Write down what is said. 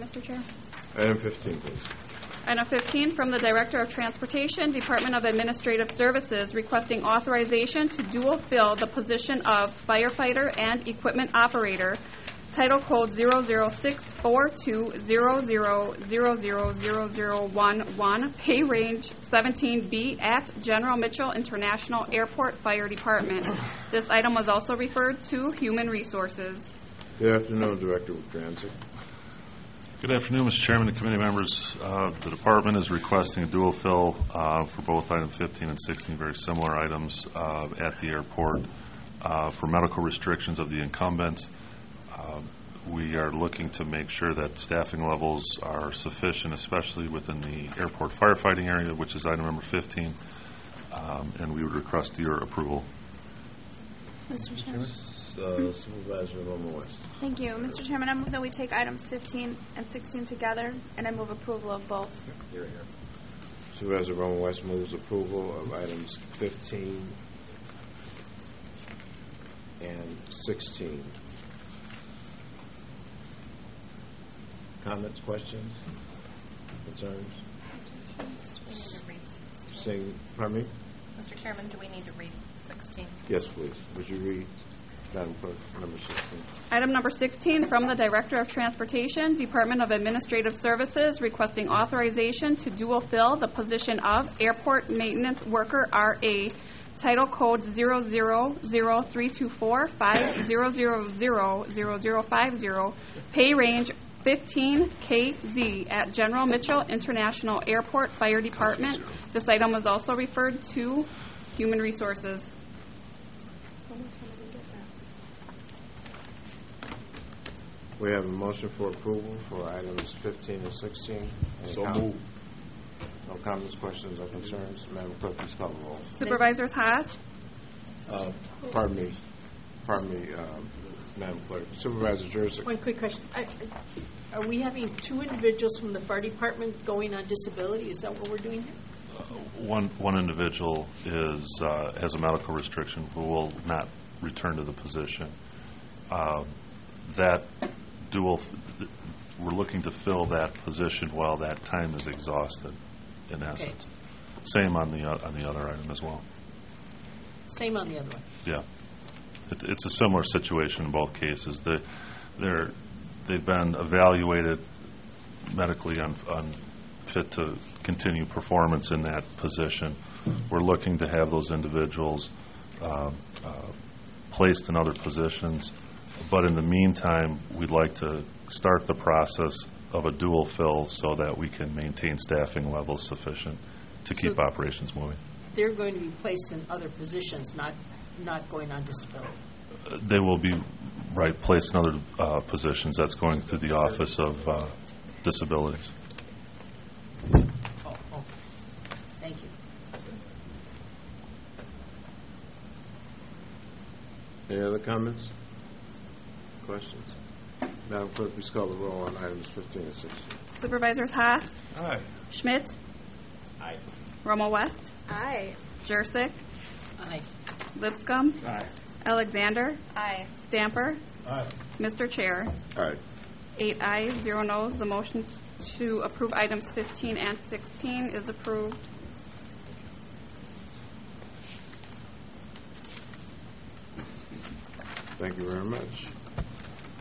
Mr. Chair. Item 15, please. Item 15 from the Director of Transportation, Department of Administrative Services, requesting authorization to dual fill the position of firefighter and equipment operator, title code 0064200000011, pay range 17B at General Mitchell International Airport Fire Department. This item was also referred to Human Resources. Good afternoon, Director Woodranczyk. Good afternoon, Mr. Chairman and committee members. The department is requesting a dual fill for both item 15 and 16, very similar items at the airport for medical restrictions of the incumbents. We are looking to make sure that staffing levels are sufficient, especially within the airport firefighting area, which is item number 15, and we would request your approval. Mr. Chairman. Supervisor Romo West. Thank you. Mr. Chairman, I move that we take items 15 and 16 together, and I move approval of both. Here. Supervisor Romo West moves approval of items 15 and 16. Comments, questions, concerns? Pardon me? Mr. Chairman, do we need to read 16? Yes, please. Would you read, Madam Clerk, number 16? Item number 16 from the Director of Transportation, Department of Administrative Services, requesting authorization to dual fill the position of Airport Maintenance Worker RA, title code 0003245000050, pay range 15 KZ at General Mitchell International Airport Fire Department. This item was also referred to Human Resources. We have a motion for approval for items 15 and 16. So moved. No comments, questions, or concerns? Madam Clerk, please call the roll. Supervisors Haas, Pardon me, Madam Clerk. Supervisor Jersey. One quick question. Are we having two individuals from the fire department going on disability? Is that what we're doing here? One individual is has a medical restriction who will not return to the position. We're looking to fill that position while that time is exhausted, in essence. Same on the other item as well. Same on the other one. Yeah, it's a similar situation in both cases. They've been evaluated medically unfit to continue performance in that position. We're looking to have those individuals placed in other positions, but in the meantime, we'd like to start the process of a dual fill so that we can maintain staffing levels sufficient to keep operations moving. They're going to be placed in other positions, not going on disability. They will be placed in other positions. That's going through the Office of Disabilities. Oh, thank you. Any other comments? Questions? Madam Clerk, please call the roll on items 15 and 16. Supervisors Haas, Aye. Schmidt, Aye. Romo West, Aye. Jursick, Aye. Lipscomb, Aye. Alexander, Aye. Stamper, Aye. Mr. Chair. Aye. 8 ayes, 0 noes. The motion to approve items 15 and 16 is approved. Thank you very much.